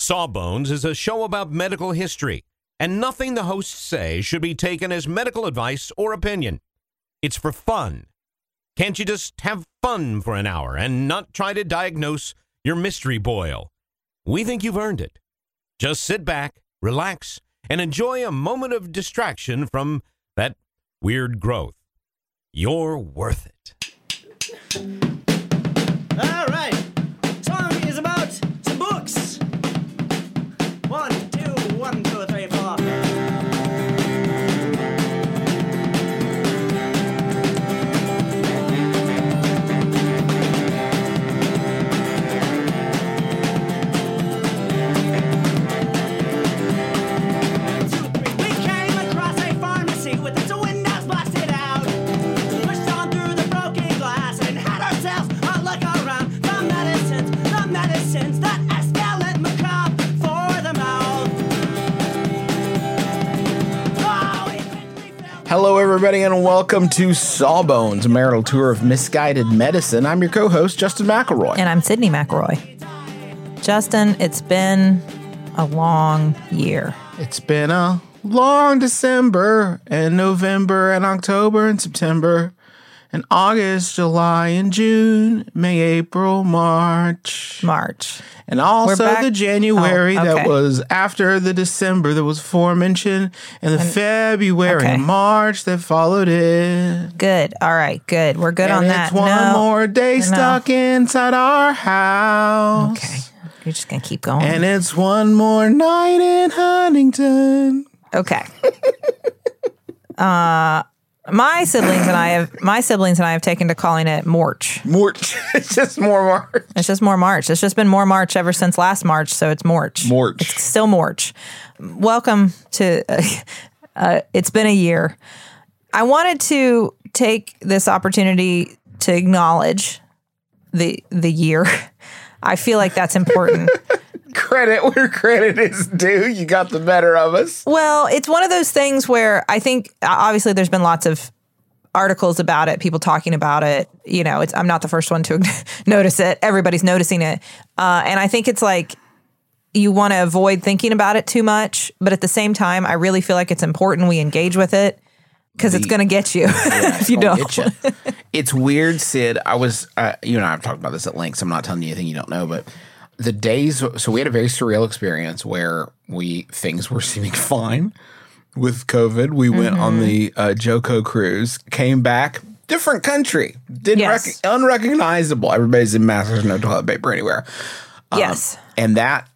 Sawbones is a show about medical history, and nothing the hosts say should be taken as medical advice or opinion. It's for fun. Can't you just have fun for an hour and not try to diagnose your mystery boil? We think you've earned it. Just sit back, relax, and enjoy a moment of distraction from that weird growth. You're worth it. All right. Song is about some books. 1, 2, 1, 2, 3, 4. Hello, everybody, and welcome to Sawbones, a marital tour of misguided medicine. I'm your co-host, Justin McElroy. And I'm Sydney McElroy. Justin, it's been a long year. It's been a long December, and November, and October, and September, and August, July, and June, May, April, March. And also the January that was after the December that was aforementioned, and the February and March that followed it. Good. All right. Good. We're good on that. It's one more day stuck inside our house. Okay. You're just going to keep going. And it's one more night in Huntington. Okay. My siblings and I have taken to calling it March. It's just more March. It's just more March. It's just been more March ever since last March, so it's March. It's still March. Welcome to it's been a year. I wanted to take this opportunity to acknowledge the year. I feel like that's important. Credit where credit is due. You got the better of us. Well, it's one of those things where I think obviously there's been lots of articles about it, people talking about it. You know, I'm not the first one to notice it. Everybody's noticing it. And I think it's like you want to avoid thinking about it too much. But at the same time, I really feel like it's important we engage with it because it's going to get you if you don't. It's weird, Sid. I was, you and I have talked about this at length, so I'm not telling you anything you don't know, but the days, so we had a very surreal experience where things were seeming fine with COVID. We went on the JoCo cruise, came back, different country, unrecognizable. Everybody's in masks, there's no toilet paper anywhere. And that,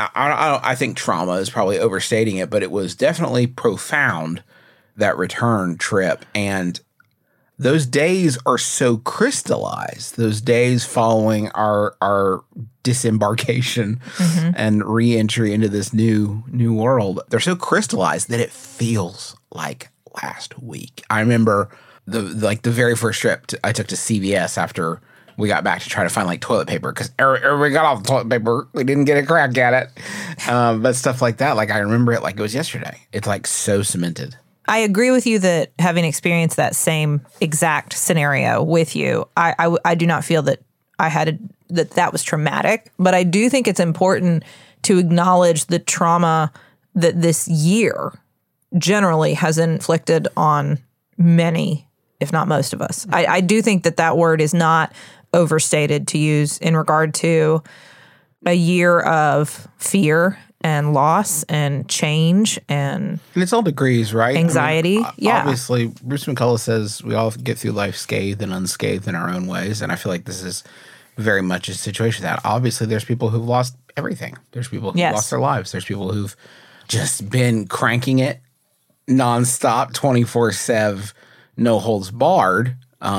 I think trauma is probably overstating it, but it was definitely profound, that return trip. And those days are so crystallized. Those days following our disembarkation and re-entry into this new world, they're so crystallized that it feels like last week. I remember the very first trip I took to CVS after we got back to try to find toilet paper because everybody got all the toilet paper. We didn't get a crack at it, but stuff like that. I remember it like it was yesterday. It's so cemented. I agree with you that having experienced that same exact scenario with you, I do not feel that I had that was traumatic, but I do think it's important to acknowledge the trauma that this year generally has inflicted on many, if not most of us. I do think that word is not overstated to use in regard to a year of fear and loss and change and it's all degrees, right? Anxiety. Obviously, Bruce McCullough says we all get through life scathed and unscathed in our own ways. And I feel like this is very much a situation that obviously there's people who've lost everything. There's people who've lost their lives. There's people who've just been cranking it nonstop, 24/7, no holds barred.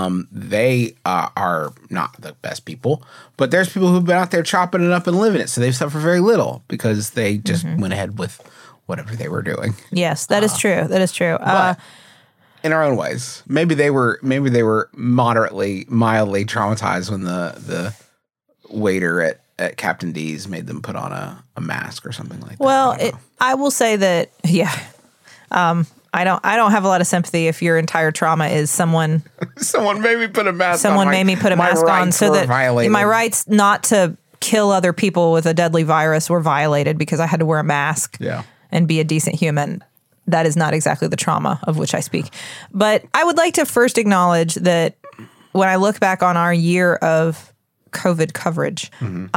They are not the best people, but there's people who've been out there chopping it up and living it. So they've suffered very little because they just went ahead with whatever they were doing. Yes, that is true. That is true. But in our own ways, maybe they were mildly traumatized when the waiter at Captain D's made them put on a mask or something like that. Well, I will say that, I don't have a lot of sympathy if your entire trauma is someone made me put a mask on. Someone made me put a mask on so that violated. My rights not to kill other people with a deadly virus were violated because I had to wear a mask and be a decent human. That is not exactly the trauma of which I speak. But I would like to first acknowledge that when I look back on our year of COVID coverage,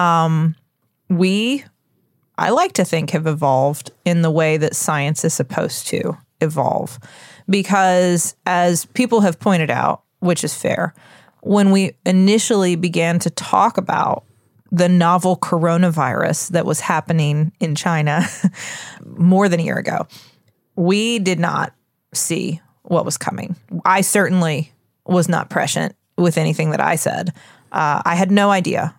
I like to think, have evolved in the way that science is supposed to evolve. Because as people have pointed out, which is fair, when we initially began to talk about the novel coronavirus that was happening in China more than a year ago, we did not see what was coming. I certainly was not prescient with anything that I said. I had no idea.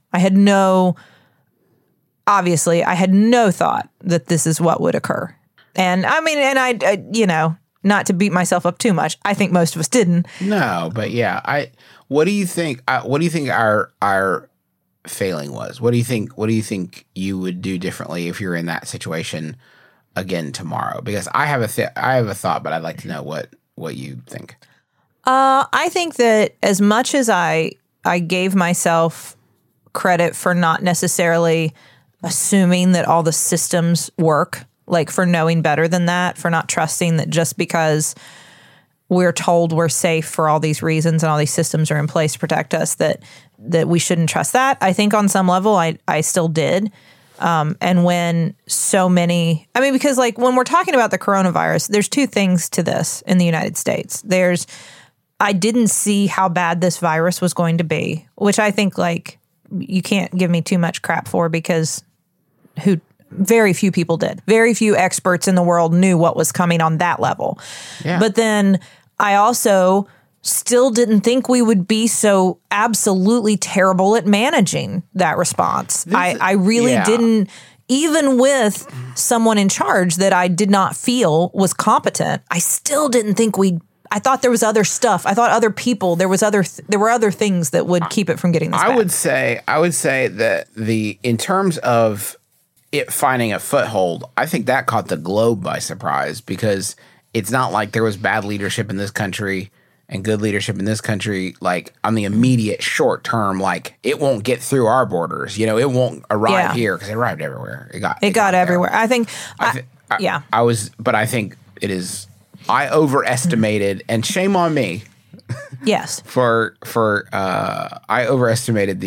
Obviously, I had no thought that this is what would occur. And I mean, and I you know, not to beat myself up too much, I think most of us didn't. No, but yeah, what do you think? What do you think our failing was? What do you think you would do differently if you're in that situation again tomorrow? Because I have a thought, but I'd like to know what you think. I think that as much as I gave myself credit for not necessarily assuming that all the systems work, like for knowing better than that, for not trusting that just because we're told we're safe for all these reasons and all these systems are in place to protect us, that we shouldn't trust that. I think on some level I still did. And when so many, I mean, because like when we're talking about the coronavirus, there's two things to this in the United States. I didn't see how bad this virus was going to be, which I think like you can't give me too much crap for, because very few people did. Very few experts in the world knew what was coming on that level. Yeah. But then I also still didn't think we would be so absolutely terrible at managing that response. I really didn't, even with someone in charge that I did not feel was competent, I still didn't think I thought there was other stuff. I thought other people, there were other things that would keep it from getting this bad. I would say that in terms of it finding a foothold, I think that caught the globe by surprise, because it's not like there was bad leadership in this country and good leadership in this country, like on the immediate short term, like it won't get through our borders. You know, it won't arrive here, because it arrived everywhere. It got everywhere. I think, but I think it is, I overestimated, and shame on me. Yes. I overestimated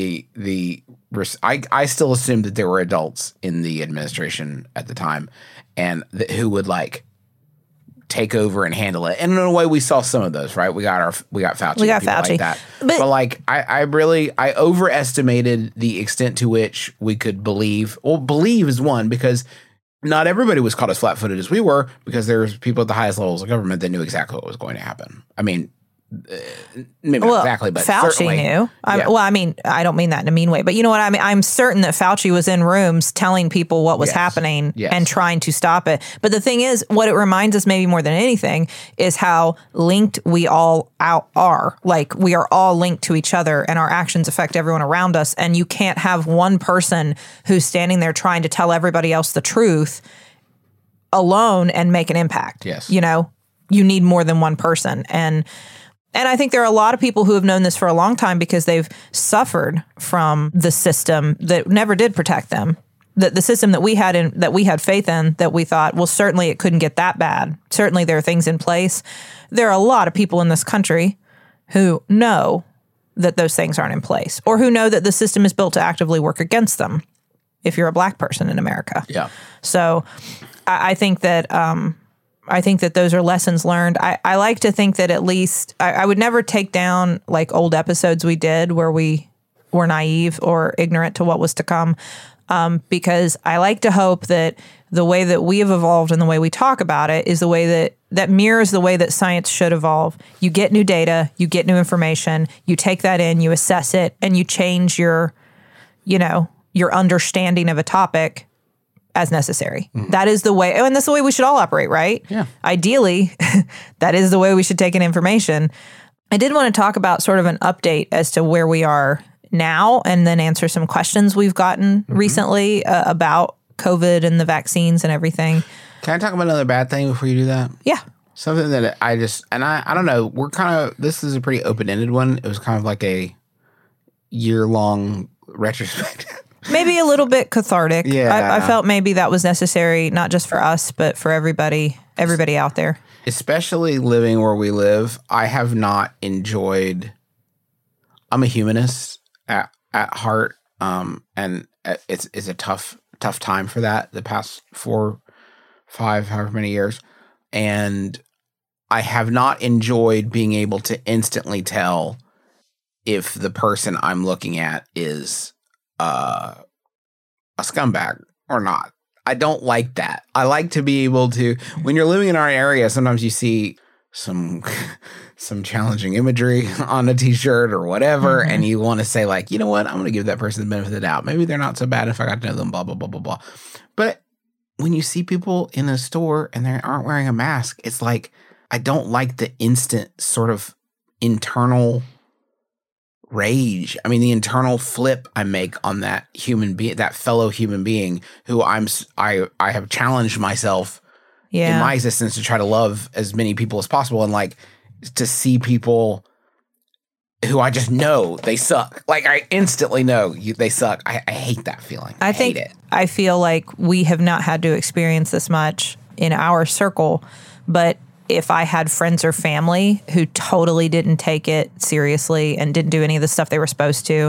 I still assumed that there were adults in the administration at the time, and who would like take over and handle it. And in a way, we saw some of those, right? We got Fauci. We got Fauci like that. But like, I overestimated the extent to which we could believe. Well, believe is one, because not everybody was caught as flat-footed as we were, because there's people at the highest levels of government that knew exactly what was going to happen. I mean, maybe not exactly, but Fauci knew. Well, I mean, I don't mean that in a mean way, but you know what I mean? I'm certain that Fauci was in rooms telling people what was happening and trying to stop it. But the thing is, what it reminds us maybe more than anything is how linked we all are. Like, we are all linked to each other, and our actions affect everyone around us. And you can't have one person who's standing there trying to tell everybody else the truth alone and make an impact. Yes. You know, you need more than one person. And I think there are a lot of people who have known this for a long time, because they've suffered from the system that never did protect them. The system that we had faith in, that we thought, well, certainly it couldn't get that bad. Certainly there are things in place. There are a lot of people in this country who know that those things aren't in place, or who know that the system is built to actively work against them if you're a black person in America. Yeah. So I think that those are lessons learned. I like to think that at least I would never take down like old episodes we did where we were naive or ignorant to what was to come, because I like to hope that the way that we have evolved and the way we talk about it is the way that mirrors the way that science should evolve. You get new data, you get new information, you take that in, you assess it, and you change your understanding of a topic as necessary. Mm-hmm. That is the way, and that's the way we should all operate, right? Yeah. Ideally, that is the way we should take in information. I did want to talk about sort of an update as to where we are now, and then answer some questions we've gotten recently about COVID and the vaccines and everything. Can I talk about another bad thing before you do that? Yeah. Something that I don't know, this is a pretty open-ended one. It was kind of like a year-long retrospect. maybe a little bit cathartic. Yeah. I felt maybe that was necessary, not just for us, but for everybody out there. Especially living where we live, I have not enjoyed. I'm a humanist at heart, and it's a tough time for that. The past 4, 5, however many years, and I have not enjoyed being able to instantly tell if the person I'm looking at is a scumbag or not. I don't like that. I like to be able to, when you're living in our area, sometimes you see some challenging imagery on a t-shirt or whatever, and you want to say like, you know what, I'm going to give that person the benefit of the doubt. Maybe they're not so bad if I got to know them, blah, blah, blah, blah, blah. But when you see people in a store and they aren't wearing a mask, it's like, I don't like the instant sort of internal rage. I mean, the internal flip I make on that human being, that fellow human being who I have challenged myself in my existence to try to love as many people as possible, and like to see people who I just know they suck. Like I instantly know they suck. I hate that feeling. I hate it. I feel like we have not had to experience this much in our circle, but if I had friends or family who totally didn't take it seriously and didn't do any of the stuff they were supposed to,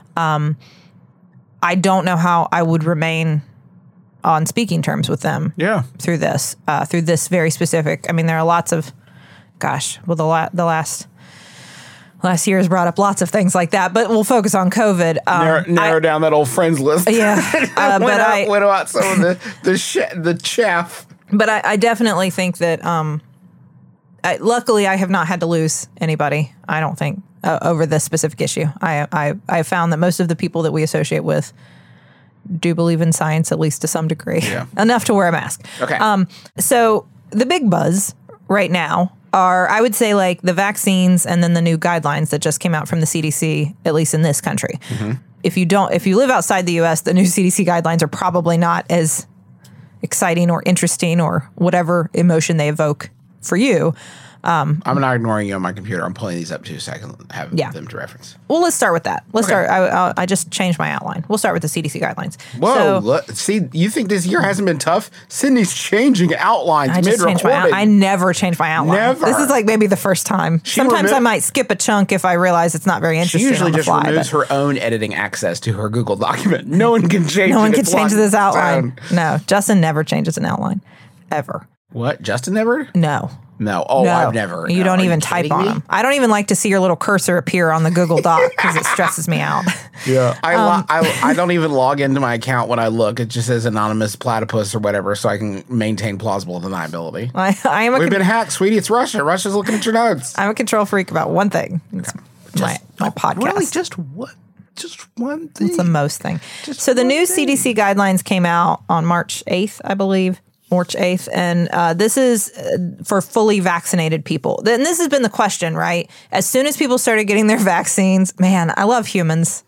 I don't know how I would remain on speaking terms with them through this very specific. I mean, there are lots of, the last year has brought up lots of things like that, but we'll focus on COVID. Narrow down that old friends list. Yeah. Went out some of the chaff. But I definitely think that, luckily, I have not had to lose anybody, I don't think, over this specific issue. I found that most of the people that we associate with do believe in science, at least to some degree, enough to wear a mask. Okay. So the big buzz right now are, I would say, like the vaccines and then the new guidelines that just came out from the CDC, at least in this country. Mm-hmm. If you live outside the U.S., the new CDC guidelines are probably not as exciting or interesting or whatever emotion they evoke for you. I'm not ignoring you on my computer. I'm pulling these up too so I can have them to reference. Well, let's start with that. Let's start. I just changed my outline. We'll start with the CDC guidelines. Whoa. See, you think this year hasn't been tough? Sydney's changing outlines mid-recording. I never change my outline. Never. This is like maybe the first time. Sometimes I might skip a chunk if I realize it's not very interesting. She usually just removes her own editing access to her Google document. No one can change No one can change this outline. No, Justin never changes an outline. Ever. What? Justin never? No. No. Oh, no. I've never. You don't even type on them. I don't even like to see your little cursor appear on the Google Doc because it stresses me out. Yeah. I don't even log into my account when I look. It just says anonymous platypus or whatever so I can maintain plausible deniability. We've been hacked, sweetie. It's Russia. Russia's looking at your notes. I'm a control freak about one thing. It's my podcast. Really? Just what? Just one thing? It's the most thing. So the new CDC guidelines came out on March 8th, I believe. March 8th. And this is for fully vaccinated people. And this has been the question, right? As soon as people started getting their vaccines, man, I love humans.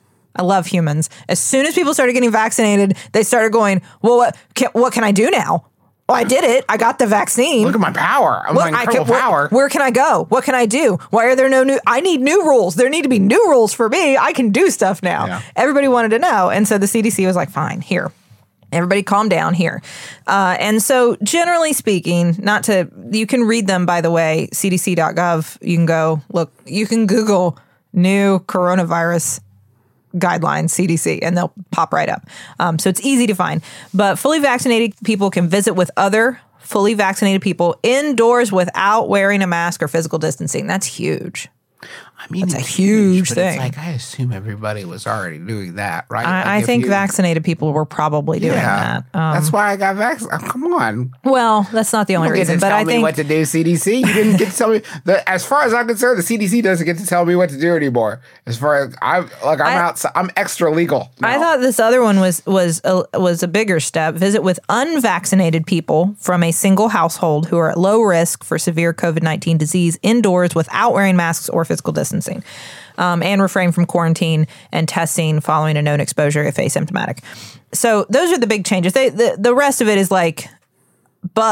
As soon as people started getting vaccinated, they started going, well, what can I do now? Well, I did it. I got the vaccine. Look at my power. Power. Where can I go? What can I do? Why are there no new? I need new rules. There need to be new rules for me. I can do stuff now. Yeah. Everybody wanted to know. And so the CDC was like, fine, here. Everybody calm down here. And so generally speaking, you can read them, by the way, cdc.gov. You can go, look, you can Google new coronavirus guidelines, CDC, and they'll pop right up. So it's easy to find. But fully vaccinated people can visit with other fully vaccinated people indoors without wearing a mask or physical distancing. That's huge. I mean, it's a huge thing. It's like, I assume everybody was already doing that, right? I think vaccinated people were probably doing that. That's why I got vaccinated. Oh, come on. Well, that's not the only reason. But I think what to do, CDC. You didn't get to tell me. As far as I'm concerned, the CDC doesn't get to tell me what to do anymore. As far as I'm outside, I'm extra legal. Now. I thought this other one was a bigger step. Visit with unvaccinated people from a single household who are at low risk for severe COVID-19 disease indoors without wearing masks or physical distancing. And refrain from quarantine and testing following a known exposure if asymptomatic. So those are the big changes. The rest of it is like, but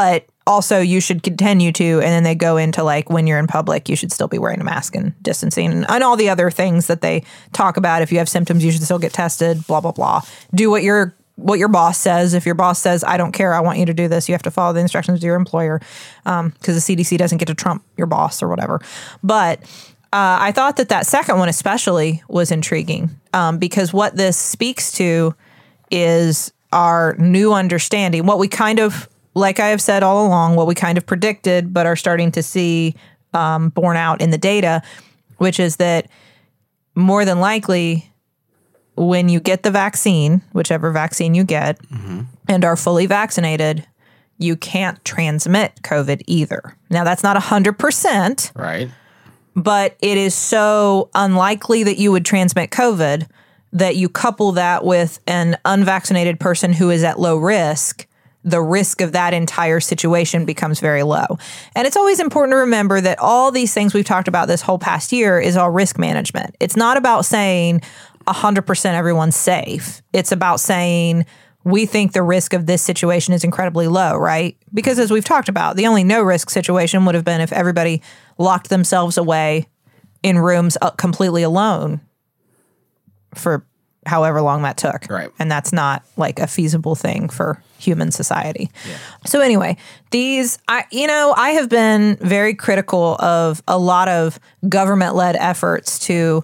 also you should continue to, and then they go into like when you're in public, you should still be wearing a mask and distancing and all the other things that they talk about. If you have symptoms, you should still get tested, blah, blah, blah. Do what your boss says. If your boss says, I don't care, I want you to do this, you have to follow the instructions of your employer, because the CDC doesn't get to trump your boss or whatever. But I thought that second one especially was intriguing, because what this speaks to is our new understanding, what we kind of, like I have said all along, what we kind of predicted but are starting to see borne out in the data, which is that more than likely when you get the vaccine, whichever vaccine you get, and are fully vaccinated, you can't transmit COVID either. Now, that's not 100%. Right. But it is so unlikely that you would transmit COVID that you couple that with an unvaccinated person who is at low risk, the risk of that entire situation becomes very low. And it's always important to remember that all these things we've talked about this whole past year is all risk management. It's not about saying 100% everyone's safe. It's about saying we think the risk of this situation is incredibly low, right? Because as we've talked about, the only no risk situation would have been if everybody locked themselves away in rooms completely alone for however long that took. Right. And that's not like a feasible thing for human society. Yeah. So anyway, I have been very critical of a lot of government-led efforts to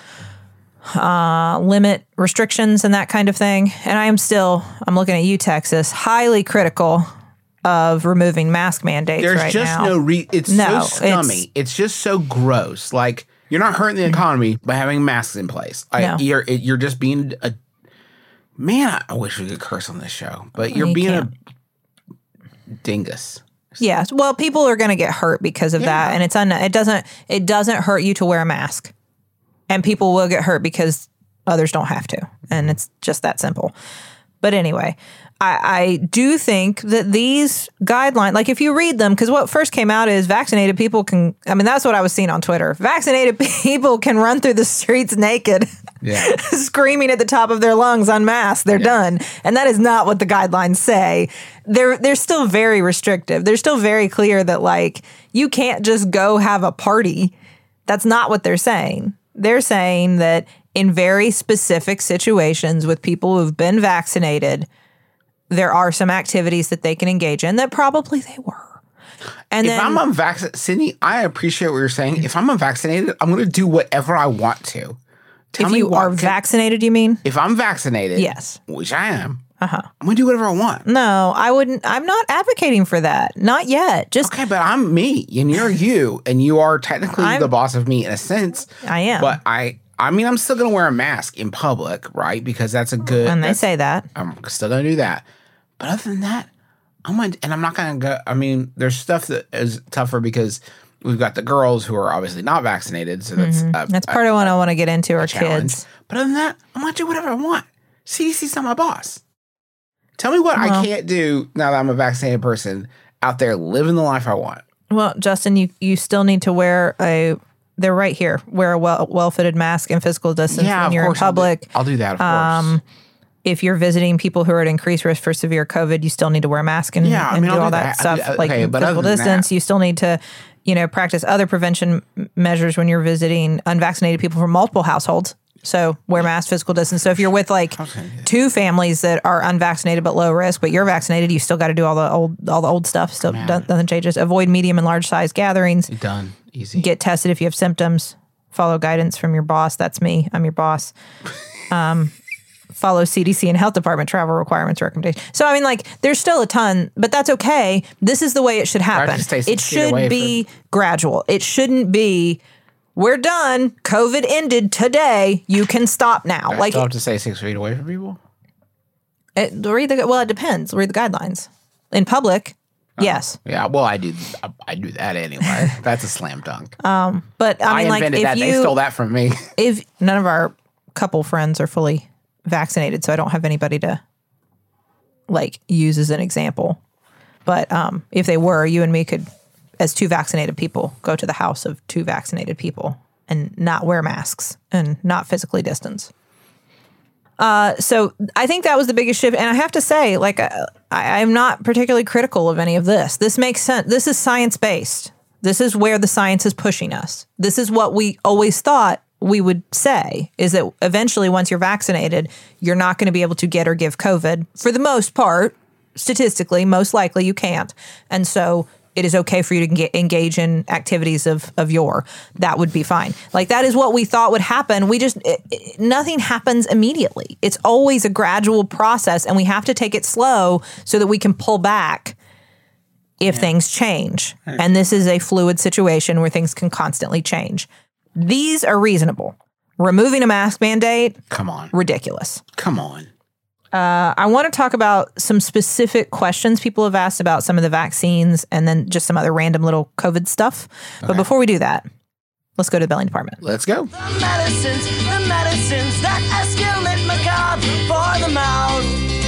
limit restrictions and that kind of thing. And I'm looking at you, Texas, highly critical of removing mask mandates There's right just now. it's so scummy. It's just so gross. Like, you're not hurting the economy by having masks in place. You're just being a man. I wish we could curse on this show, but you're being a dingus. Yeah. Well, people are going to get hurt because of that, and it doesn't hurt you to wear a mask, and people will get hurt because others don't have to, and it's just that simple. But anyway, I do think that these guidelines, like if you read them, because what first came out is vaccinated people can, that's what I was seeing on Twitter. Vaccinated people can run through the streets naked, screaming at the top of their lungs unmasked. They're done. And that is not what the guidelines say. They're still very restrictive. They're still very clear that like, you can't just go have a party. That's not what they're saying. They're saying that in very specific situations with people who've been vaccinated, there are some activities that they can engage in that probably they were. And if I'm unvaccinated, Sydney, I appreciate what you're saying. If I'm unvaccinated, I'm going to do whatever I want to. If you are vaccinated, you mean? If I'm vaccinated, yes, which I am, I'm going to do whatever I want. No, I wouldn't. I'm not advocating for that. Not yet. Okay, but I'm me and you're you, and you are technically the boss of me in a sense. I am. But I'm still going to wear a mask in public, right? Because that's a good. And they say that. I'm still going to do that. But other than that, I'm not going to go. There's stuff that is tougher because we've got the girls who are obviously not vaccinated. So that's part of what I want to get into are kids. But other than that, I'm going to do whatever I want. CDC's not my boss. Tell me what I can't do now that I'm a vaccinated person out there living the life I want. Well, Justin, you still need to wear they're right here. Wear a well-fitted mask and physical distance when you're in public. I'll do that, of course. If you're visiting people who are at increased risk for severe COVID, you still need to wear a mask and do all that stuff. Physical distance, you still need to, practice other prevention measures when you're visiting unvaccinated people from multiple households. So wear masks, physical distance. So if you're with two families that are unvaccinated but low risk, but you're vaccinated, you still got to do all the old stuff. Still nothing changes. Avoid medium and large size gatherings. Done. Easy. Get tested if you have symptoms. Follow guidance from your boss. That's me. I'm your boss. Follow CDC and health department travel requirements recommendations. So there's still a ton, but that's okay. This is the way it should happen. It should be gradual. It shouldn't be, we're done. COVID ended today. You can stop now. I still have to stay 6 feet away from people? It depends. Read the guidelines. In public, yes. Yeah, well, I do that anyway. That's a slam dunk. But I invented that. They stole that from me. If none of our couple friends are fully vaccinated, so I don't have anybody to use as an example. But if they were, you and me could, as two vaccinated people, go to the house of two vaccinated people and not wear masks and not physically distance. So I think that was the biggest shift. And I have to say, like, I'm not particularly critical of any of this. This makes sense. This is science-based. This is where the science is pushing us. This is what we always thought we would say, is that eventually once you're vaccinated, you're not going to be able to get or give COVID. For the most part, statistically, most likely you can't. And so it is okay for you to engage in activities of yore. That would be fine. Like, that is what we thought would happen. We just, nothing happens immediately. It's always a gradual process, and we have to take it slow so that we can pull back if things change. And this is a fluid situation where things can constantly change. These are reasonable. Removing a mask mandate, Come on. ridiculous. Come on. I want to talk about some specific questions people have asked about some of the vaccines and then just some other random little COVID stuff. But before we do that, let's go to the billing department. Let's go. The medicines that escalate macabre for the mouth.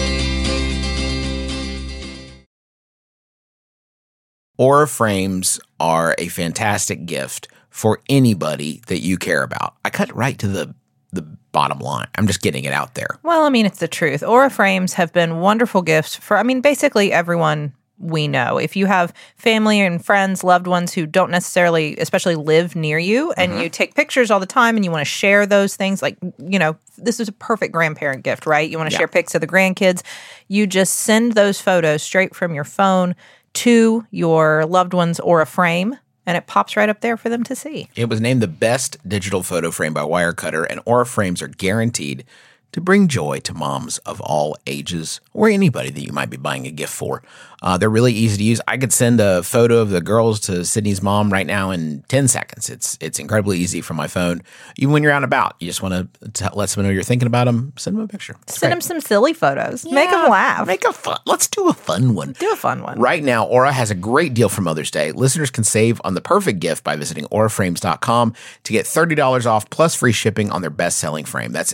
Aura frames are a fantastic gift for anybody that you care about. I cut right to the bottom line. I'm just getting it out there. Well, I mean, it's the truth. Aura frames have been wonderful gifts for, I mean, basically everyone we know. If you have family and friends, loved ones who don't necessarily, especially live near you, and you take pictures all the time and you want to share those things, like, you know, this is a perfect grandparent gift, right? You want to share pics of the grandkids. You just send those photos straight from your phone to your loved one's Aura frame, and it pops right up there for them to see. It was named the best digital photo frame by Wirecutter, and Aura frames are guaranteed to bring joy to moms of all ages or anybody that you might be buying a gift for. They're really easy to use. I could send a photo of the girls to Sydney's mom right now in 10 seconds. It's incredibly easy from my phone. Even when you're out and about, you just want to let someone know you're thinking about them, send them a picture. Send them some silly photos. Make them laugh. Let's do a fun one. Do a fun one. Right now, Aura has a great deal for Mother's Day. Listeners can save on the perfect gift by visiting auraframes.com to get $30 off plus free shipping on their best-selling frame. That's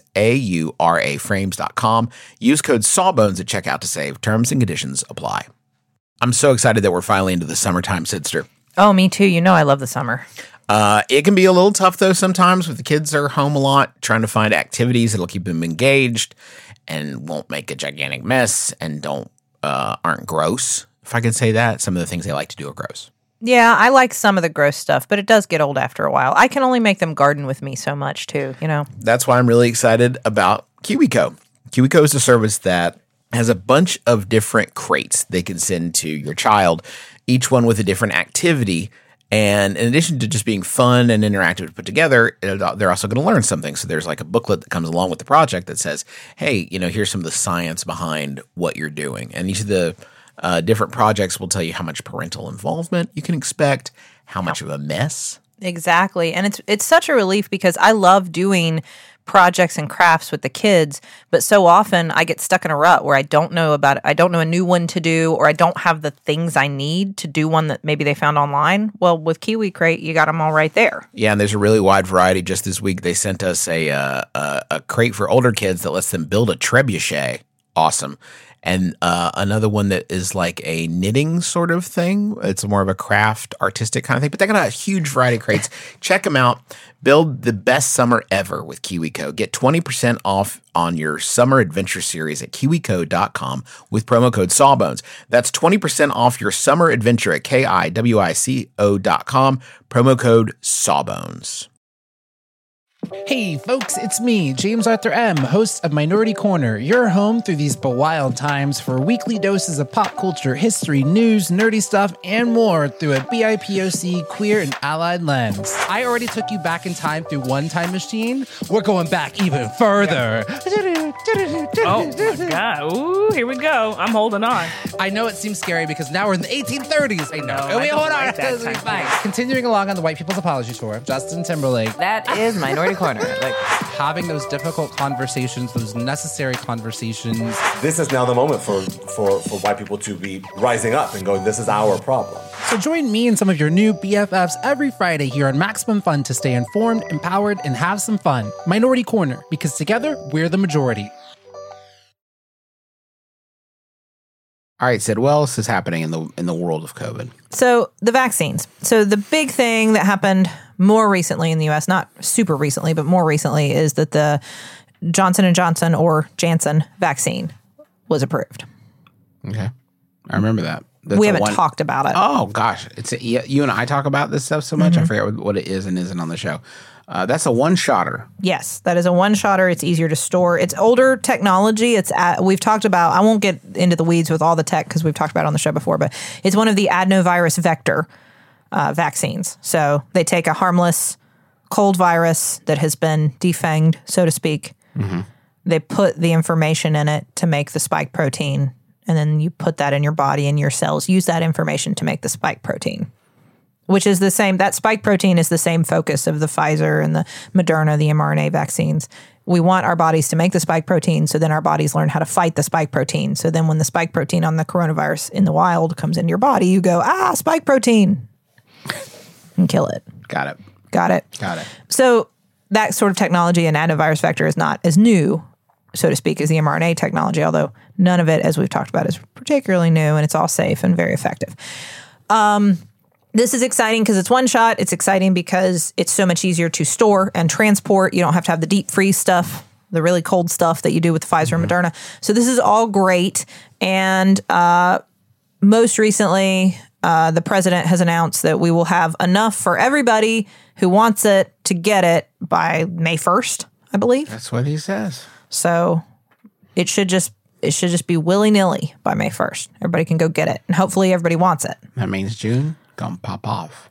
AURAframes.com. Use code SAWBONES at checkout to save. Terms and conditions apply. I'm so excited that we're finally into the summertime, Sidster. Oh, me too. You know I love the summer. It can be a little tough, though, sometimes with the kids are home a lot, trying to find activities that'll keep them engaged and won't make a gigantic mess and aren't gross, if I can say that. Some of the things they like to do are gross. Yeah, I like some of the gross stuff, but it does get old after a while. I can only make them garden with me so much, too, you know? That's why I'm really excited about KiwiCo. KiwiCo is a service that has a bunch of different crates they can send to your child, each one with a different activity. And in addition to just being fun and interactive to put together, they're also going to learn something. So there's like a booklet that comes along with the project that says, hey, you know, here's some of the science behind what you're doing. And each of the different projects will tell you how much parental involvement you can expect, how much of a mess. Exactly. And it's such a relief because I love doing projects and crafts with the kids, but so often I get stuck in a rut where I don't know about it. I don't know a new one to do, or I don't have the things I need to do one that maybe they found online. Well, with Kiwi Crate, you got them all right there. Yeah, and there's a really wide variety. Just this week, they sent us a crate for older kids that lets them build a trebuchet. Awesome. And another one that is like a knitting sort of thing. It's more of a craft, artistic kind of thing. But they got a huge variety of crates. Check them out. Build the best summer ever with KiwiCo. Get 20% off on your summer adventure series at kiwico.com with promo code SAWBONES. That's 20% off your summer adventure at kiwico.com. Promo code SAWBONES. Hey folks, it's me, James Arthur M., host of Minority Corner, your home through these bewild times for weekly doses of pop culture, history, news, nerdy stuff, and more through a BIPOC, queer, and allied lens. I already took you back in time through One Time Machine. We're going back even further. Oh my God. Ooh, here we go. I'm holding on. I know it seems scary because now we're in the 1830s. I know. I Wait, don't hold on. like that It'll be time fine. Continuing along on the White People's Apology Tour, Justin Timberlake. That is Minority Corner. Like, having those difficult conversations, those necessary conversations. This is now the moment for white people to be rising up and going, this is our problem. So join me and some of your new BFFs every Friday here on Maximum Fun to stay informed, empowered, and have some fun. Minority Corner, because together, we're the majority. All right, Sid, what else is happening in the world of COVID? So the vaccines. So the big thing that happened more recently in the U.S., not super recently, but more recently, is that the Johnson & Johnson or Janssen vaccine was approved. Okay. I remember that. That's We the haven't one- talked about it. Oh, gosh. You and I talk about this stuff so much. I forget what it is and isn't on the show. That's a one-shotter. Yes, that is a one-shotter. It's easier to store. It's older technology. We've talked about, I won't get into the weeds with all the tech because we've talked about it on the show before, but it's one of the adenovirus vector vaccines. So they take a harmless cold virus that has been defanged, so to speak. They put the information in it to make the spike protein, and then you put that in your body, and your cells use that information to make the spike protein, which is the same. That spike protein is the same focus of the Pfizer and the Moderna, the mRNA vaccines. We want our bodies to make the spike protein, so then our bodies learn how to fight the spike protein. So then when the spike protein on the coronavirus in the wild comes into your body, you go, spike protein, and kill it. Got it. Got it? Got it. So that sort of technology and adenovirus vector is not as new, so to speak, as the mRNA technology, although none of it, as we've talked about, is particularly new, and it's all safe and very effective. This is exciting because it's one shot. It's exciting because it's so much easier to store and transport. You don't have to have the deep freeze stuff, the really cold stuff that you do with Pfizer and Moderna. So this is all great. And most recently, the president has announced that we will have enough for everybody who wants it to get it by May 1st, I believe. That's what he says. So it should just be willy-nilly by May 1st. Everybody can go get it. And hopefully everybody wants it. That means June, gonna pop off.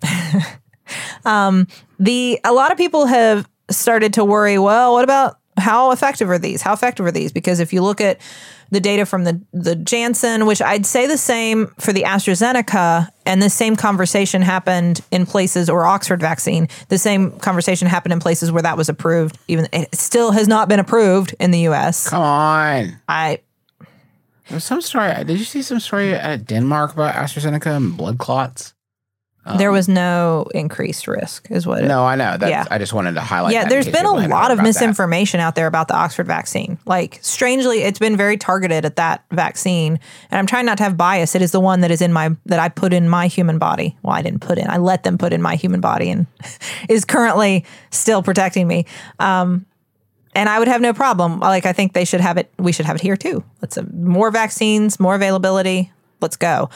A lot of people have started to worry, well, what about how effective are these? How effective are these? Because if you look at the data from the Janssen, which I'd say the same for the AstraZeneca, and the same conversation happened in places, or Oxford vaccine, the same conversation happened in places where that was approved. Even it still has not been approved in the U.S. Come on. There was some story. Did you see some story at Denmark about AstraZeneca and blood clots? There was no increased risk, is what it. No, I know. Yeah. I just wanted to highlight. Yeah, that there's in case been a people hadn't lot heard of about misinformation out there about the Oxford vaccine. Like, strangely, it's been very targeted at that vaccine. And I'm trying not to have bias. It is the one that is that I put in my human body. Well, I didn't put in. I let them put in my human body, and is currently still protecting me. And I would have no problem. Like, I think they should have it. We should have it here too. Let's more vaccines, more availability. Let's go.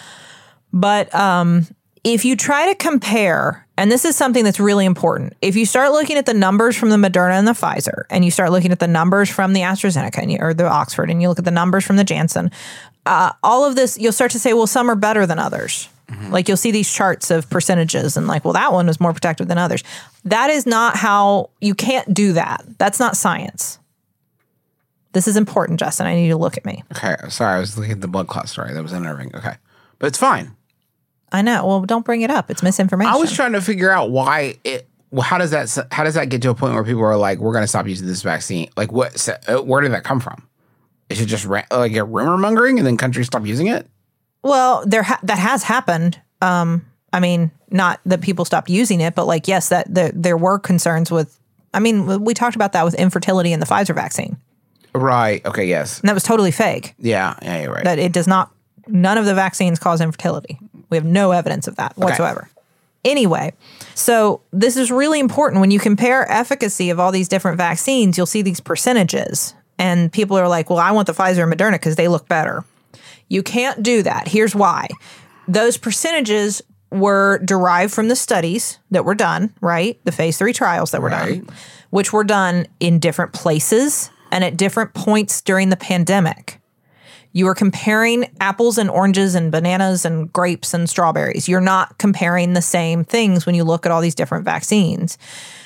But if you try to compare, and this is something that's really important, if you start looking at the numbers from the Moderna and the Pfizer, and you start looking at the numbers from the AstraZeneca or the Oxford, and you look at the numbers from the Janssen, all of this, you'll start to say, well, some are better than others. Mm-hmm. Like, you'll see these charts of percentages and like, well, that one was more protective than others. That is not how, you can't do that. That's not science. This is important, Justin. I need you to look at me. Okay, sorry, I was looking at the blood clot story. That was unnerving. Okay, but it's fine. I know. Well, don't bring it up. It's misinformation. I was trying to figure out why it. Well, how does that get to a point where people are like, we're going to stop using this vaccine? Like, where did that come from? Is it just like a rumor mongering, and then countries stop using it? Well, that has happened. I mean, not that people stopped using it, but like, yes, that there were concerns with. I mean, we talked about that with infertility in the Pfizer vaccine. Right. Okay. Yes. And that was totally fake. Yeah. Yeah. You're right. That it does not. None of the vaccines cause infertility. We have no evidence of that whatsoever. Anyway, so this is really important. When you compare efficacy of all these different vaccines, you'll see these percentages. And people are like, well, I want the Pfizer and Moderna because they look better. You can't do that. Here's why. Those percentages were derived from the studies that were done, right? The phase 3 trials that were done, which were done in different places and at different points during the pandemic. You are comparing apples and oranges and bananas and grapes and strawberries. You're not comparing the same things when you look at all these different vaccines.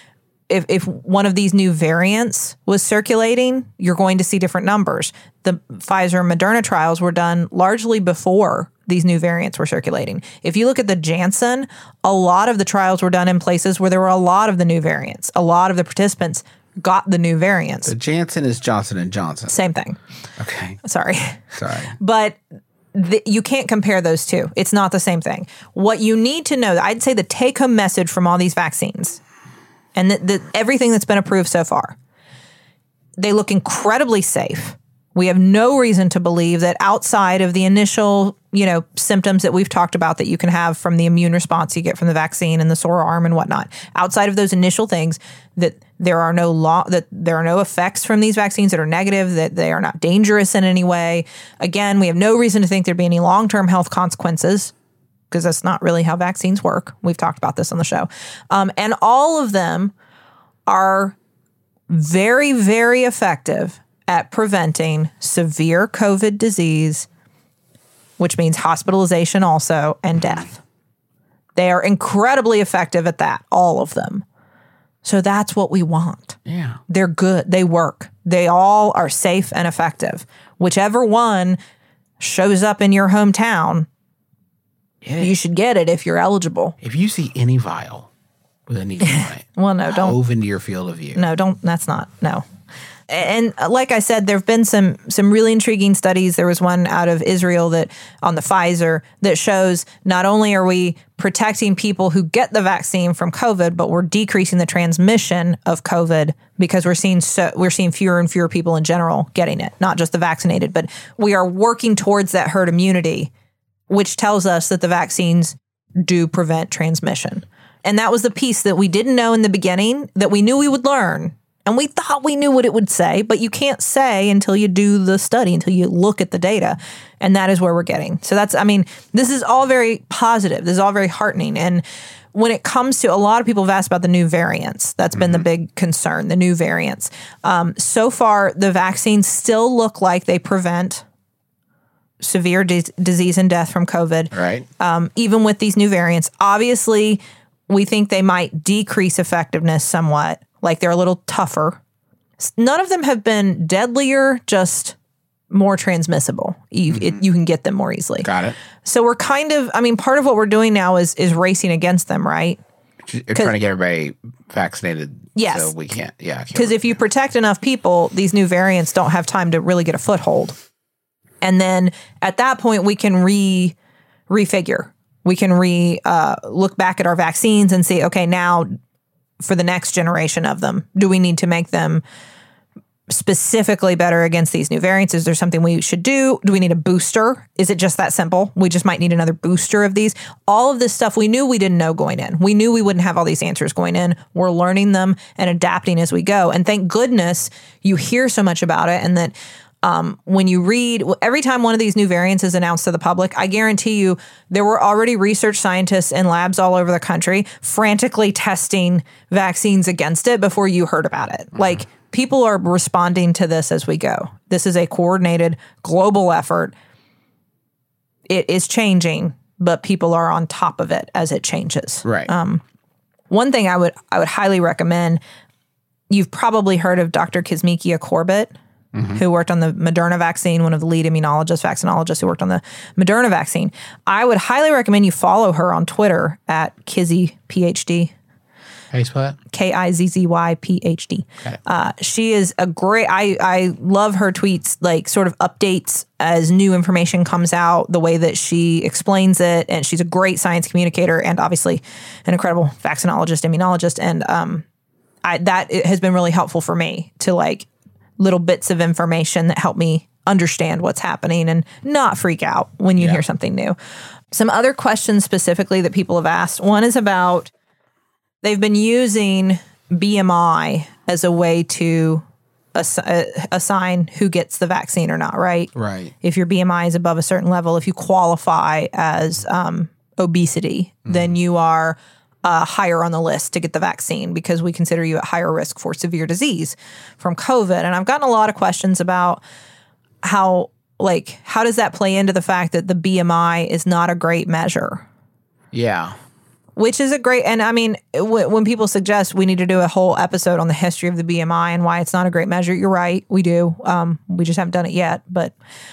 If one of these new variants was circulating, you're going to see different numbers. The Pfizer and Moderna trials were done largely before these new variants were circulating. If you look at the Janssen, a lot of the trials were done in places where there were a lot of the new variants. A lot of the participants got the new variants. So Janssen is Johnson & Johnson. Same thing. Okay. Sorry. But you can't compare those two. It's not the same thing. What you need to know, I'd say the take-home message from all these vaccines and everything that's been approved so far, they look incredibly safe. We have no reason to believe that outside of the initial, symptoms that we've talked about that you can have from the immune response you get from the vaccine and the sore arm and whatnot, outside of those initial things, that there are no effects from these vaccines that are negative, that they are not dangerous in any way. Again, we have no reason to think there'd be any long-term health consequences, because that's not really how vaccines work. We've talked about this on the show. And all of them are very, very effective at preventing severe COVID disease, which means hospitalization also, and death. They are incredibly effective at that, all of them. So that's what we want. Yeah. They're good. They work. They all are safe and effective. Whichever one shows up in your hometown, you should get it if you're eligible. If you see any vial with a needle on it, Well, no, don't. hove into your field of view. No, don't. That's not. No. And like I said, there have been some really intriguing studies. There was one out of Israel that on the Pfizer that shows not only are we protecting people who get the vaccine from COVID, but we're decreasing the transmission of COVID because we're seeing fewer and fewer people in general getting it, not just the vaccinated, but we are working towards that herd immunity, which tells us that the vaccines do prevent transmission. And that was the piece that we didn't know in the beginning that we knew we would learn. And we thought we knew what it would say, but you can't say until you do the study, until you look at the data. And that is where we're getting. So this is all very positive. This is all very heartening. And when it comes to, a lot of people have asked about the new variants. That's been the big concern, the new variants. So far, the vaccines still look like they prevent severe disease and death from COVID. Right. Even with these new variants. Obviously, we think they might decrease effectiveness somewhat. Like they're a little tougher. None of them have been deadlier, just more transmissible. You can get them more easily. Got it. So we're kind of, part of what we're doing now is racing against them, right? You're trying to get everybody vaccinated. Yes. So we can't. Yeah. Because if you protect enough people, these new variants don't have time to really get a foothold. And then at that point, we can refigure. We can look back at our vaccines and see, okay, now for the next generation of them, do we need to make them specifically better against these new variants? Is there something we should do? Do we need a booster? Is it just that simple? We just might need another booster of these. All of this stuff we knew we didn't know going in. We knew we wouldn't have all these answers going in. We're learning them and adapting as we go. And thank goodness you hear so much about it, and that when you read, every time one of these new variants is announced to the public, I guarantee you there were already research scientists in labs all over the country frantically testing vaccines against it before you heard about it. Like, people are responding to this as we go. This is a coordinated global effort. It is changing, but people are on top of it as it changes. Right. One thing I would highly recommend, you've probably heard of Dr. Kizzmekia Corbett, who worked on the Moderna vaccine, one of the lead immunologists, vaccinologists who worked on the Moderna vaccine. I would highly recommend you follow her on Twitter at Kizzy PhD. How you spell that? Kizzy PhD. She is a great, I love her tweets, like sort of updates as new information comes out, the way that she explains it. And she's a great science communicator and obviously an incredible vaccinologist, immunologist. And that has been really helpful for me to like little bits of information that help me understand what's happening and not freak out when you hear something new. Some other questions specifically that people have asked. One is about, they've been using BMI as a way to assign who gets the vaccine or not, right? Right. If your BMI is above a certain level, if you qualify as obesity, then you are higher on the list to get the vaccine because we consider you at higher risk for severe disease from COVID. And I've gotten a lot of questions about how does that play into the fact that the BMI is not a great measure? Yeah. Which is a great, and I mean, when people suggest we need to do a whole episode on the history of the BMI and why it's not a great measure, you're right, we do. We just haven't done it yet. But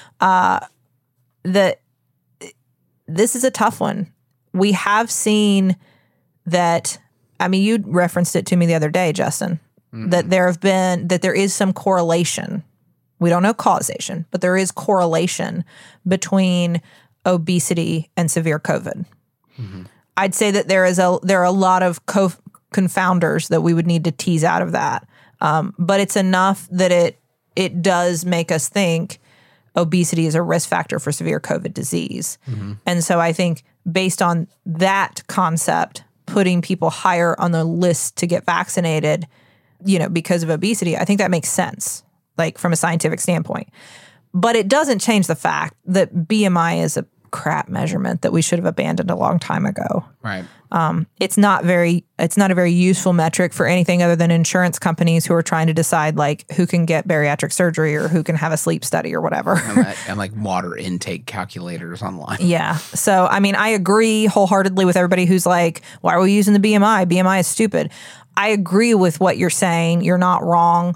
this is a tough one. We have seen that, I mean, you referenced it to me the other day, Justin, that there is some correlation. We don't know causation, but there is correlation between obesity and severe COVID. I'd say that there are a lot of confounders that we would need to tease out of that. But it's enough that it does make us think obesity is a risk factor for severe COVID disease. And so I think based on that concept, putting people higher on the list to get vaccinated because of obesity, I think that makes sense, like from a scientific standpoint. But it doesn't change the fact that BMI is a crap measurement that we should have abandoned a long time ago. Right. It's not a very useful metric for anything other than insurance companies who are trying to decide like who can get bariatric surgery or who can have a sleep study or whatever. and like water intake calculators online. Yeah. So, I mean, I agree wholeheartedly with everybody who's like, why are we using the BMI? BMI is stupid. I agree with what you're saying. You're not wrong.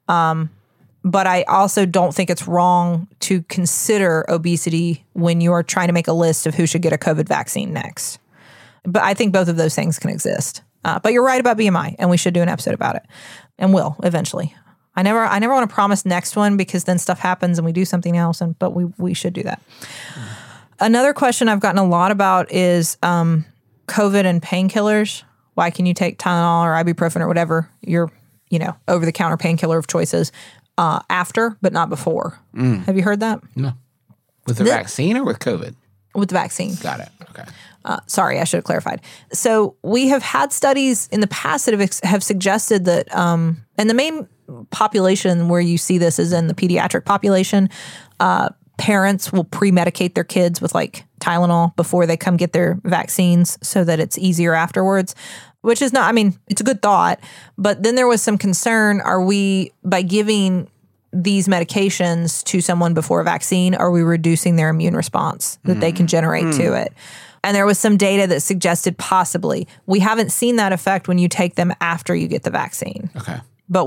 But I also don't think it's wrong to consider obesity when you are trying to make a list of who should get a COVID vaccine next. But I think both of those things can exist. But you're right about BMI, and we should do an episode about it, and will eventually. I never want to promise next one because then stuff happens and we do something else. But we should do that. Another question I've gotten a lot about is COVID and painkillers. Why can you take Tylenol or ibuprofen or whatever your over the counter painkiller of choices after, but not before? Have you heard that? No. With the vaccine or with COVID? With the vaccine. Got it. Okay. Sorry, I should have clarified. So we have had studies in the past that have suggested that, and the main population where you see this is in the pediatric population. Parents will pre-medicate their kids with like Tylenol before they come get their vaccines so that it's easier afterwards, which is not, I mean, it's a good thought. But then there was some concern, by giving these medications to someone before a vaccine, are we reducing their immune response that they can generate to it? And there was some data that suggested possibly. We haven't seen that effect when you take them after you get the vaccine. Okay. But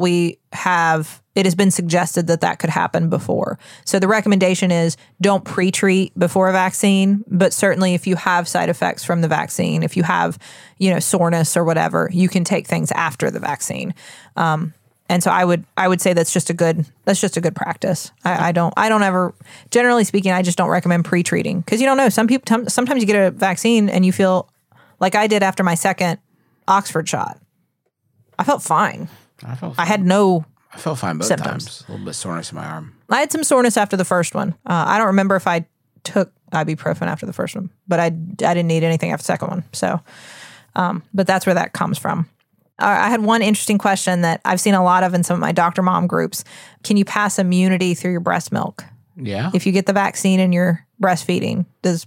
it has been suggested that could happen before. So the recommendation is don't pre-treat before a vaccine, but certainly if you have side effects from the vaccine, if you have, soreness or whatever, you can take things after the vaccine. And so I would say that's just a good practice. I don't ever, generally speaking, I just don't recommend pre-treating because you don't know. Sometimes you get a vaccine and you feel like I did after my second Oxford shot. I felt fine. I felt fine both symptoms. times. A little bit soreness in my arm. I had some soreness after the first one. I don't remember if I took ibuprofen after the first one, but I didn't need anything after the second one. So, but that's where that comes from. I had one interesting question that I've seen a lot of in some of my doctor mom groups. Can you pass immunity through your breast milk? Yeah. If you get the vaccine and you're breastfeeding, does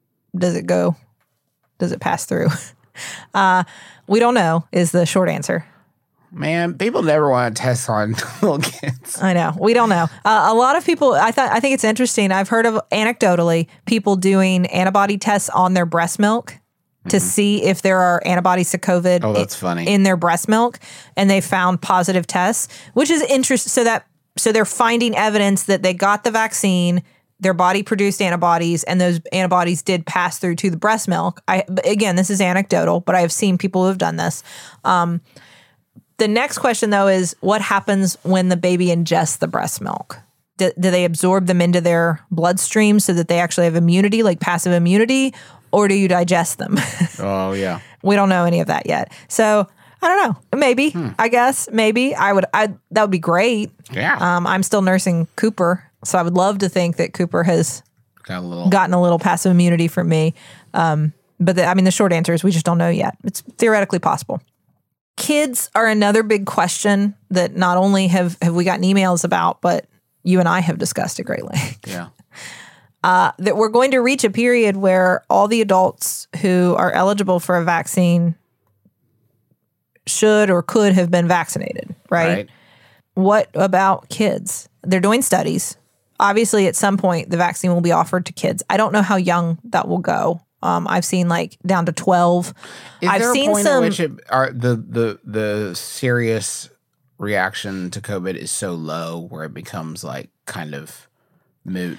it pass through? We don't know is the short answer. Man, people never want to test on little kids. I know. We don't know. A lot of people, I think it's interesting. I've heard of anecdotally people doing antibody tests on their breast milk to see if there are antibodies to COVID. Oh, that's funny. In their breast milk, and they found positive tests, which is interesting. So they're finding evidence that they got the vaccine, their body produced antibodies, and those antibodies did pass through to the breast milk. Again, this is anecdotal, but I have seen people who have done this. The next question, though, is what happens when the baby ingests the breast milk? Do they absorb them into their bloodstream so that they actually have immunity, like passive immunity, or do you digest them? Oh, yeah. We don't know any of that yet. So I don't know. Maybe, I guess, maybe. That would be great. Yeah. I'm still nursing Cooper, so I would love to think that Cooper has gotten a little passive immunity from me. But the short answer is we just don't know yet. It's theoretically possible. Kids are another big question that not only have we gotten emails about, but you and I have discussed at great length. Yeah. That we're going to reach a period where all the adults who are eligible for a vaccine should or could have been vaccinated, right? What about kids? They're doing studies. Obviously, at some point, the vaccine will be offered to kids. I don't know how young that will go. I've seen like down to 12. I've seen some at which the serious reaction to COVID is so low where it becomes like kind of moot.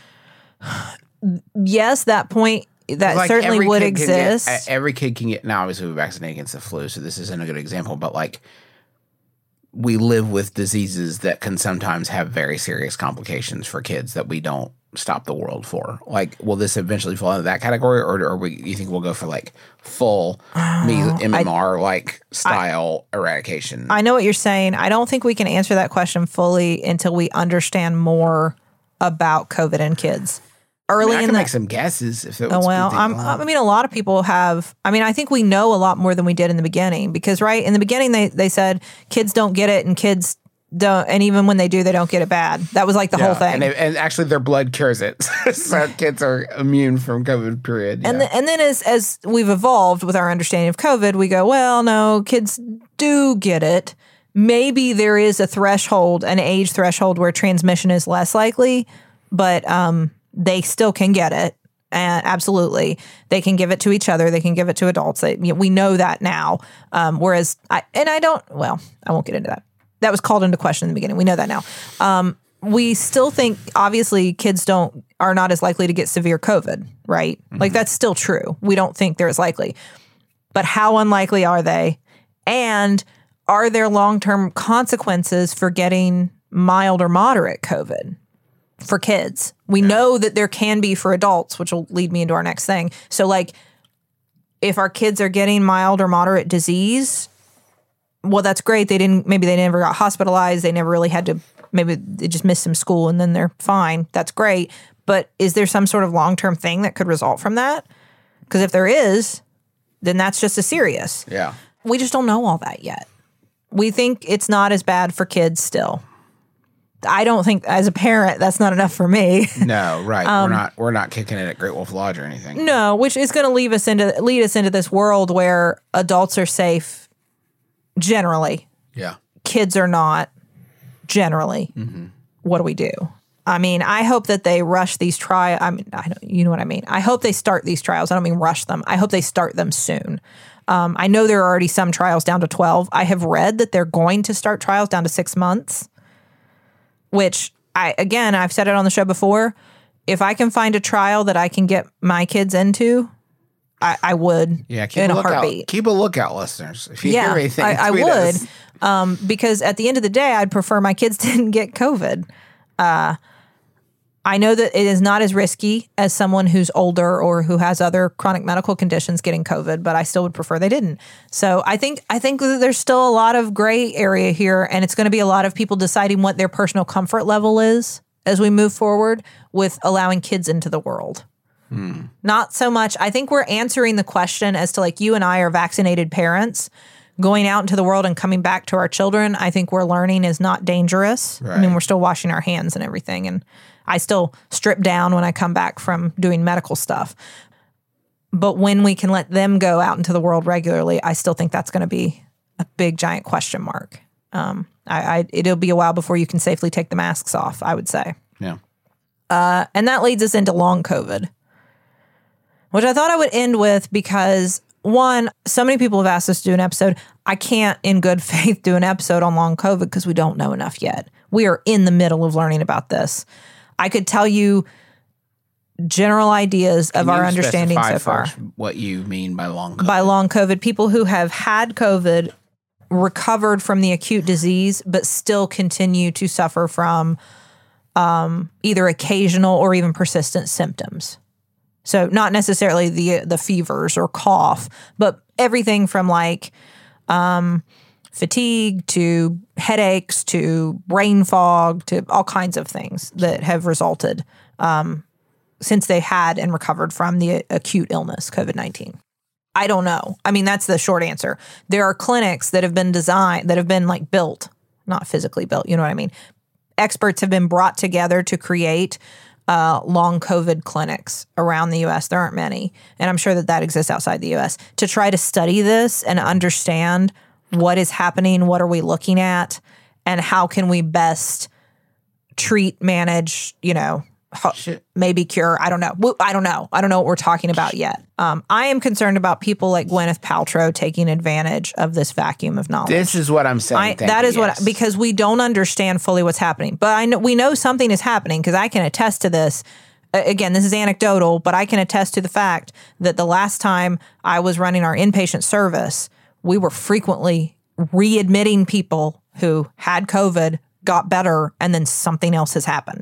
Yes, that point that like certainly would exist. Every kid can get now. Obviously, we're vaccinated against the flu, so this isn't a good example. But like, we live with diseases that can sometimes have very serious complications for kids that we don't stop the world for. Like, will this eventually fall into that category, or you think we'll go for like full MMR style eradication? I know what you're saying. I don't think we can answer that question fully until we understand more about COVID and kids. early I in can the make some guesses if it Oh, was well, I mean, a lot of people have. I mean, I think we know a lot more than we did in the beginning because, right, in the beginning, they said kids don't get it and kids don't. And even when they do, they don't get it bad. That was like the whole thing. And actually, their blood cures it. So kids are immune from COVID, period. And, and then as we've evolved with our understanding of COVID, we go, well, no, kids do get it. Maybe there is a threshold, an age threshold where transmission is less likely, but they still can get it. And absolutely, they can give it to each other. They can give it to adults. We know that now. Whereas I won't get into that. That was called into question in the beginning. We know that now. We still think, obviously, kids are not as likely to get severe COVID, right? Mm-hmm. Like, that's still true. We don't think they're as likely. But how unlikely are they? And are there long-term consequences for getting mild or moderate COVID for kids? We know that there can be for adults, which will lead me into our next thing. So, like, if our kids are getting mild or moderate disease, well, that's great. Maybe they never got hospitalized. They never really had to, maybe they just missed some school and then they're fine. That's great. But is there some sort of long-term thing that could result from that? Because if there is, then that's just as serious. Yeah. We just don't know all that yet. We think it's not as bad for kids still. I don't think, as a parent, that's not enough for me. No, right. We're not kicking it at Great Wolf Lodge or anything. No, which is going to lead us into this world where adults are safe generally. Yeah. Kids are not generally. Mm-hmm. What do we do? I mean, I hope that they rush these trials. I mean, you know what I mean. I hope they start these trials. I don't mean rush them. I hope they start them soon. I know there are already some trials down to 12. I have read that they're going to start trials down to 6 months, which I've said it on the show before. If I can find a trial that I can get my kids into, I would. Yeah, keep in a a lookout. heartbeat. Keep a lookout, listeners. If you hear anything, I tweet would. us. Because at the end of the day, I'd prefer my kids didn't get COVID. I know that it is not as risky as someone who's older or who has other chronic medical conditions getting COVID, but I still would prefer they didn't. So I think that there's still a lot of gray area here, and it's going to be a lot of people deciding what their personal comfort level is as we move forward with allowing kids into the world. Not so much. I think we're answering the question as to, like, you and I are vaccinated parents going out into the world and coming back to our children. I think we're learning is not dangerous. Right. I mean, we're still washing our hands and everything. And I still strip down when I come back from doing medical stuff. But when we can let them go out into the world regularly, I still think that's going to be a big, giant question mark. It'll be a while before you can safely take the masks off, I would say. Yeah. And that leads us into long COVID, which I thought I would end with because, one, so many people have asked us to do an episode. I can't, in good faith, do an episode on long COVID because we don't know enough yet. We are in the middle of learning about this. I could tell you general ideas of our understanding so far. What you mean by long COVID? By long COVID, people who have had COVID, recovered from the acute disease, but still continue to suffer from either occasional or even persistent symptoms. So not necessarily the fevers or cough, but everything from like fatigue to headaches to brain fog to all kinds of things that have resulted since they had and recovered from the acute illness, COVID-19. I don't know. I mean, that's the short answer. There are clinics that have been designed, that have been like built, not physically built, you know what I mean? Experts have been brought together to create long COVID clinics around the U.S. There aren't many, and I'm sure that exists outside the U.S. to try to study this and understand what is happening, what are we looking at, and how can we best treat, manage, maybe cure. I don't know. I don't know what we're talking about yet. I am concerned about people like Gwyneth Paltrow taking advantage of this vacuum of knowledge. This is what I'm saying. Because we don't understand fully what's happening. But we know something is happening because I can attest to this. Again, this is anecdotal, but I can attest to the fact that the last time I was running our inpatient service, we were frequently readmitting people who had COVID, got better, and then something else has happened.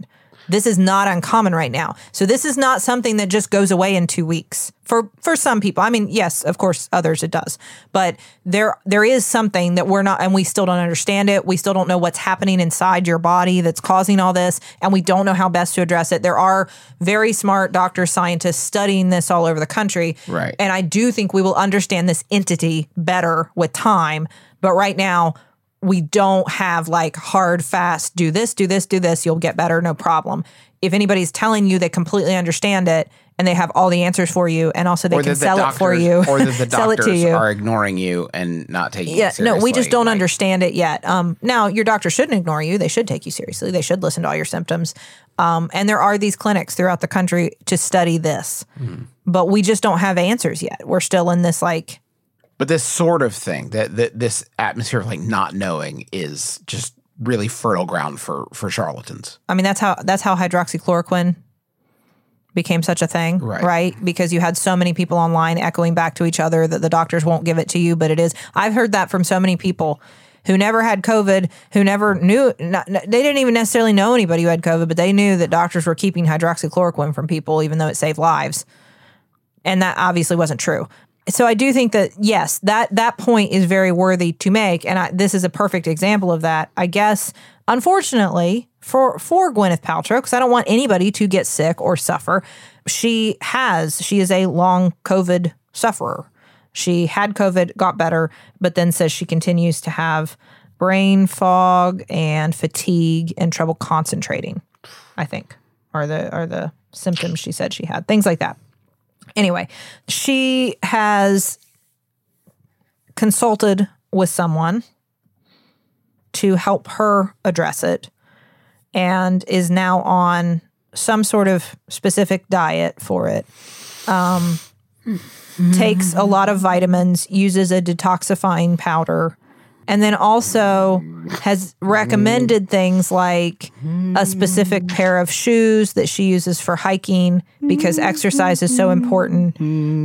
This is not uncommon right now. So this is not something that just goes away in 2 weeks. For some people, I mean, yes, of course, others it does. But there is something that we're not, and we still don't understand it. We still don't know what's happening inside your body that's causing all this, and we don't know how best to address it. There are very smart doctors, scientists studying this all over the country. Right. And I do think we will understand this entity better with time. But right now, we don't have like hard, fast, do this, you'll get better, no problem. If anybody's telling you they completely understand it and they have all the answers for you, and also they can sell it for you, or that the sell it to doctors you. are ignoring you and not taking you seriously. No, we just don't understand it yet. Now, your doctor shouldn't ignore you. They should take you seriously. They should listen to all your symptoms. And there are these clinics throughout the country to study this. But we just don't have answers yet. We're still in this like... But this sort of thing, that this atmosphere of like not knowing is just really fertile ground for charlatans. I mean, that's how hydroxychloroquine became such a thing, right? Because you had so many people online echoing back to each other that the doctors won't give it to you, but it is. I've heard that from so many people who never had COVID, who never knew, they didn't even necessarily know anybody who had COVID, but they knew that doctors were keeping hydroxychloroquine from people, even though it saved lives. And that obviously wasn't true. So I do think that, yes, that point is very worthy to make. And this is a perfect example of that. I guess, unfortunately, for Gwyneth Paltrow, because I don't want anybody to get sick or suffer, she is a long COVID sufferer. She had COVID, got better, but then says she continues to have brain fog and fatigue and trouble concentrating, I think, are the symptoms she said she had. Things like that. Anyway, she has consulted with someone to help her address it and is now on some sort of specific diet for it. Takes a lot of vitamins, uses a detoxifying powder, and then also has recommended things like a specific pair of shoes that she uses for hiking because exercise is so important.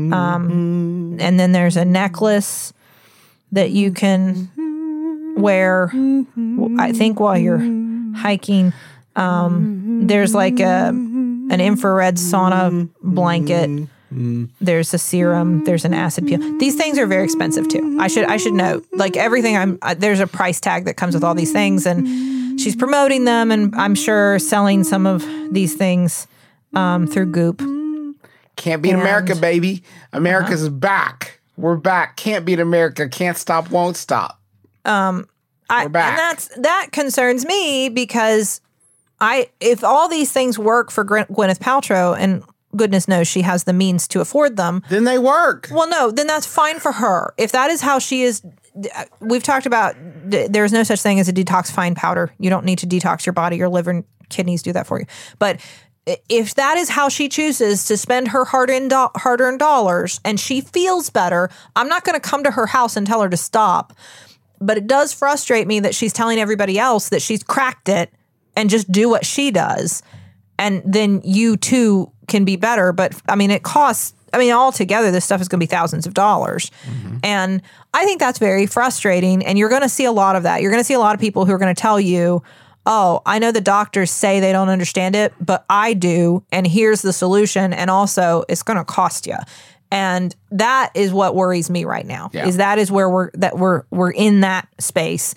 And then there's a necklace that you can wear, I think, while you're hiking. There's like an infrared sauna blanket. There's a serum, there's an acid peel. These things are very expensive too. I should note, like everything, there's a price tag that comes with all these things, and she's promoting them, and I'm sure selling some of these things through Goop. Can't beat America, baby. America's back. We're back. Can't beat America. Can't stop, won't stop. We're back. And that concerns me because if all these things work for Gwyneth Paltrow, and goodness knows she has the means to afford them, then they work. Well, no, then that's fine for her. If that is how she is, we've talked about there's no such thing as a detoxifying powder. You don't need to detox your body. Your liver and kidneys do that for you. But if that is how she chooses to spend her hard-earned dollars and she feels better, I'm not going to come to her house and tell her to stop. But it does frustrate me that she's telling everybody else that she's cracked it and just do what she does. And then you too can be better. But I mean, it costs, altogether, this stuff is going to be thousands of dollars. Mm-hmm. And I think that's very frustrating. And you're going to see a lot of that. You're going to see a lot of people who are going to tell you, oh, I know the doctors say they don't understand it, but I do. And here's the solution. And also it's going to cost you. And that is what worries me right now. Yeah. Is where we're in that space.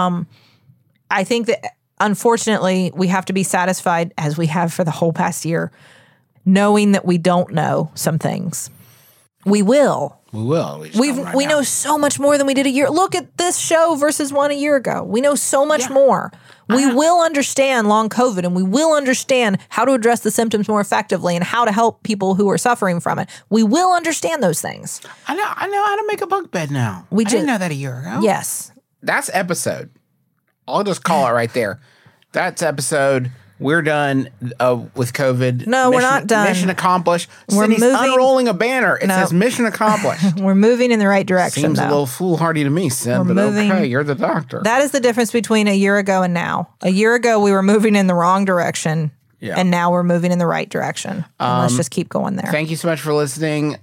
I think that unfortunately we have to be satisfied, as we have for the whole past year, knowing that we don't know some things. We will. We know so much more than we did a year. Look at this show versus one a year ago. We know so much more. We will understand long COVID, and we will understand how to address the symptoms more effectively and how to help people who are suffering from it. We will understand those things. I know how to make a bunk bed now. I didn't know that a year ago. Yes. That's episode. I'll just call it right there. That's episode. We're done with COVID. No, we're not done. Mission accomplished. Cindy's unrolling a banner. It says mission accomplished. We're moving in the right direction, Seems a little foolhardy to me, Sim, but okay, you're the doctor. That is the difference between a year ago and now. A year ago, we were moving in the wrong direction, and now we're moving in the right direction. Let's just keep going there. Thank you so much for listening.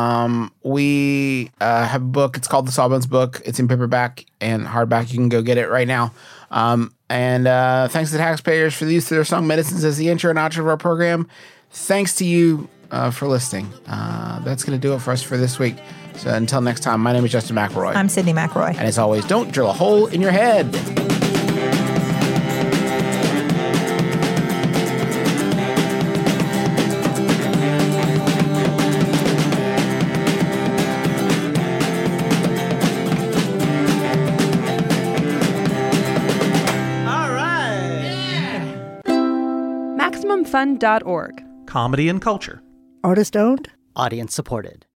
We have a book. It's called The Sawbones Book. It's in paperback and hardback. You can go get it right now. And thanks to the taxpayers for the use of their song Medicines as the intro and outro of our program. Thanks to you for listening. That's going to do it for us for this week. So until next time, my name is Justin McElroy. I'm Sydney McElroy. And as always, don't drill a hole in your head. All right. MaximumFun.org. Comedy and culture. Artist owned. Audience supported.